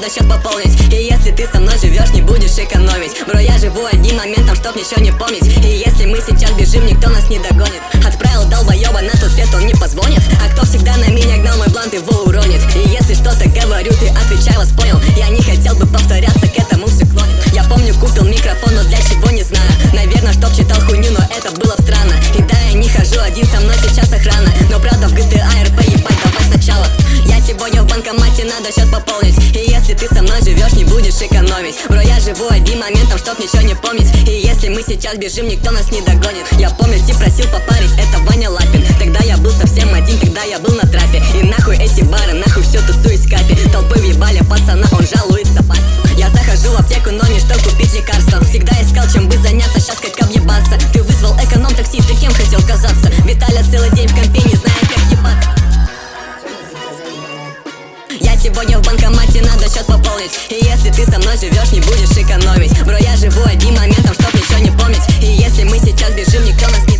надо счет пополнить. И если ты со мной живешь, не будешь экономить. Бро, я живу одним моментом, чтоб ничего не помнить. И если мы сейчас бежим, никто нас не догонит. Отправил долбоеба на тот свет, он не позвонит. А кто всегда на меня гнал, мой блант его уронит. И если что-то говорю, ты отвечай, вас понял. Я не хотел бы повторяться, к этому все клонит. Я помню, купил микрофон, но для чего не знаю. Наверное, чтоб читал хуйню, но это было б странно. И да, я не хожу один, со мной сейчас охрана. Но правда в GTA RP, ебать, давай сначала. Я сегодня в банкомате, надо счет пополнить. И если ты со мной живешь, не будешь экономить. Бро, я живу одним моментом, чтоб ничего не помнить. И если мы сейчас бежим, никто нас не догонит. Я помню, ты просил попарить, это Ваня Лапин. Тогда я был совсем один, когда я был на трафе. И нахуй эти бары, нахуй все тусуюсь в капе. Толпы въебали пацана, он жалуется папе. Я захожу в аптеку, но не что купить лекарства. Всегда искал, чем бы заняться, сейчас как объебаться. Ты вызвал эконом-такси, ты кем хотел казаться? Виталя целый день в компе, не зная, как ебаться. Я сегодня в банкомате, надо счет пополнить. И если ты со мной живешь, не будешь экономить. Бро, я живу одним моментом, чтоб ничего не помнить. И если мы сейчас бежим, никто нас не